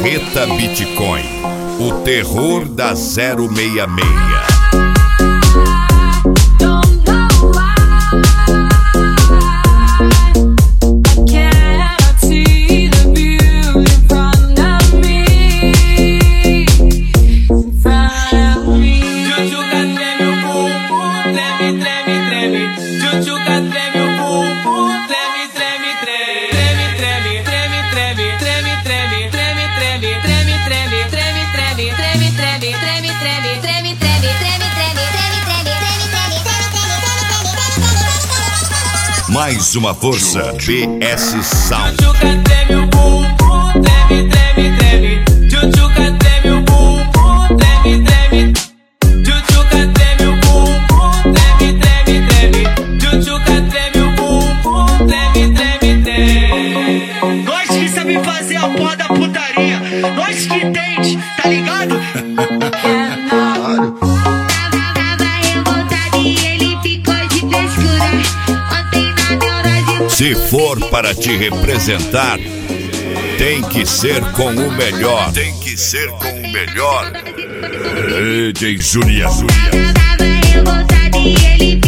Marreta Bitcoin, o terror da 066. Mais uma força, BS Sound. Tchutchuca treme o bumbum, treme, treme, treme. Tchutchuca treme o bumbum, treme, treme. Tchutchuca treme o bumbum, treme, treme, treme. Tchutchuca treme o bumbum, treme, treme, treme. Nós que sabe fazer a porra da putaria, nós que entende, tá ligado? Se for para te representar, tem que ser com o melhor. Tem que ser com o melhor. DJ Júlia.